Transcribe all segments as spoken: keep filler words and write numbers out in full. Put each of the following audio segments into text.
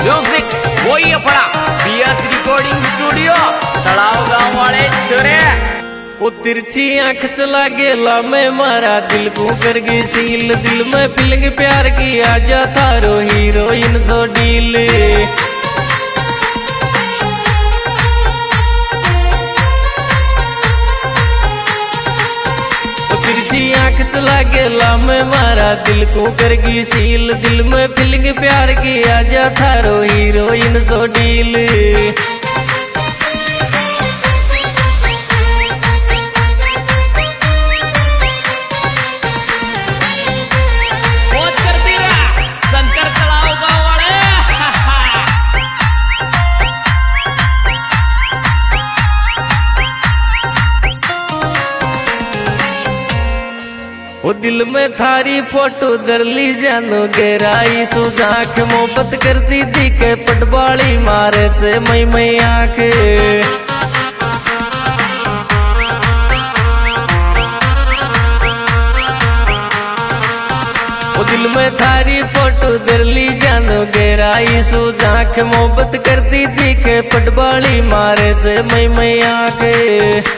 Music वही अपना BS recording studio तड़ाव गांव वाले छोरे। वो तिरछी आंख चला गेला मैं मारा दिल को कर गई सील, दिल में फीलिंग प्यार की आजा थारो हीरोइन सो डील। तिरछी आंख चला गेला मैं मारा दिल को कर गई सील, दिल में फीलिंग प्यार की आजा थारो हीरोइन सो डील। वो दिल में थारी फोटो दर ली जानो गहराई सुजाख मोहब्बत करती थी के पटवाली मारे से मई मई आंख। वो दिल में थारी फोटो दर ली जानो गहराई सुजाख मोहब्बत करती थी के पटवाली मारे से मई मई आंख।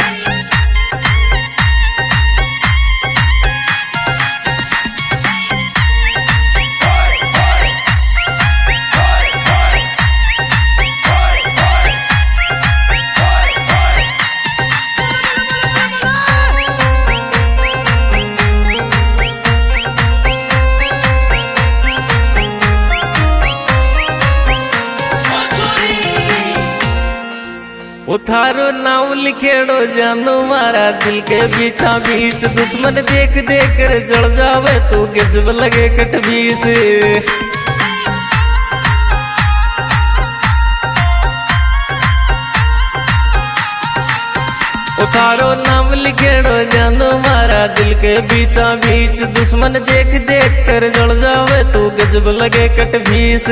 उथारो नाम लिखेड़ो जानो मारा दिल के बीचा बीच, दुश्मन देख देख कर जल जावे तू गजब लगे कट बीस। उथारो नाम लिखेड़ो जानो मारा दिल के बीचा बीच, दुश्मन देख देख कर जल जावे तू गजब लगे कट बीस।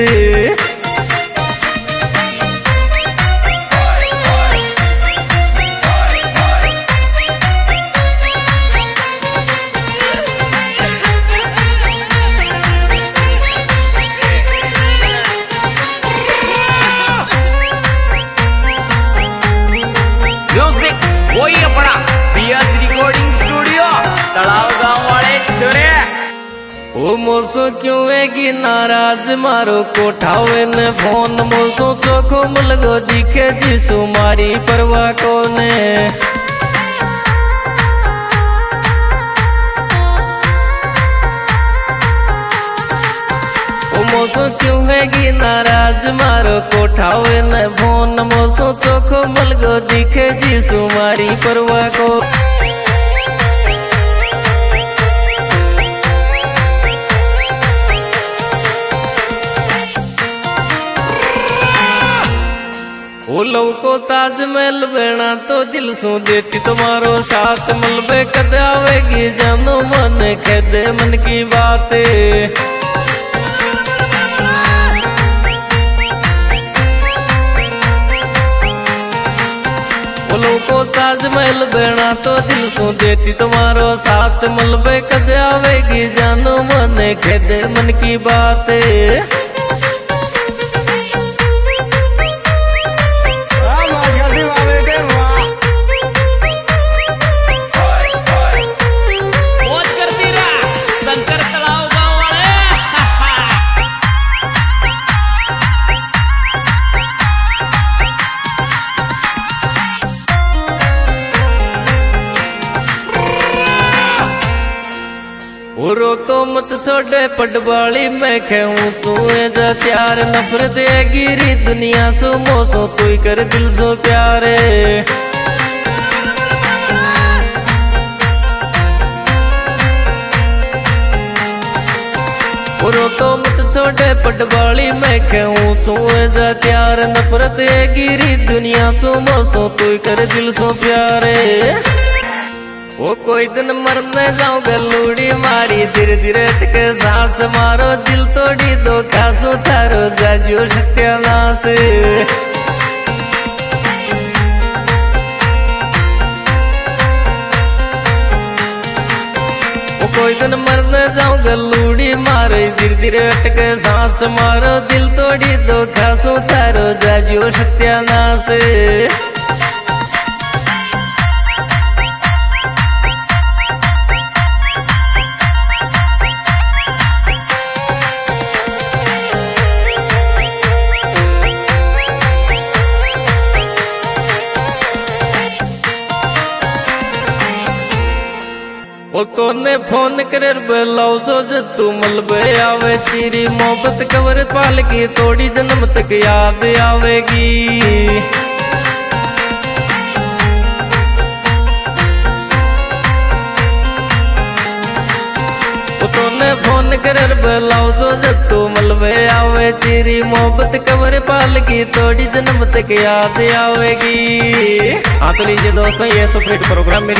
म्यूजिक वही अपना बीएस रिकॉर्डिंग स्टूडियो तड़ाव गांव वाले छोरे। ओ मोसो क्यों वेगी नाराज मारो कोठावे ने फोन, मोसो चोखो मुलगो दिखे जिसु मारी परवाह कोने। मोसो क्यों हैगी नाराज मारो कोठावे न फोन, मोसो चोखो मलगो दिखे जिसु मारी परवाह को। ओ लव को ताजमहल बेना तो दिल सो देती तुम्हारो साथ, मलबे कद आवेगी जानो मन कदे मन की बातें। को ताजमहल बेना तो दिल सो देती तुम्हारो साथ, मलबे कद आवेगी जानो मन खेद मन की बात। रो तो मत छोड़े पटवाली मैं कहूँ तू जा त्यार, नफरत है गिरी दुनिया सो मोसो तू कर दिल सो प्यारे। रो तो मत छोड़े पटवाली मैं कहूँ तू जा त्यार, नफरत है गिरी दुनिया सो मोसो तू कर दिल सो प्यारे। वो कोई दिन मरने जाऊं गलूड़ी मारी धीरे धीरे के सांस मारो, दिल तोड़ी दो खासो थारो जाजो सत्यानाश। वो कोई दिन मरने जाऊं गलूड़ी मारे धीरे धीरे अटके सांस मारो दिल तोड़ी दो खासो तारो जाजियो सत्यानाश। ओ कोने फोन कर बुलाओ जो तू मलबे आवे तेरी मोहब्बत कवर पाल की थोड़ी जन्म तक याद आवेगी। तोने फोन कर बुलाओ जो तू मलबे आवे तेरी मोहब्बत कवर पाल की थोड़ी जन्म तक याद आवेगी। हाँ तो लीजिए दोस्तों, ये सुपरहिट प्रोग्राम मेरी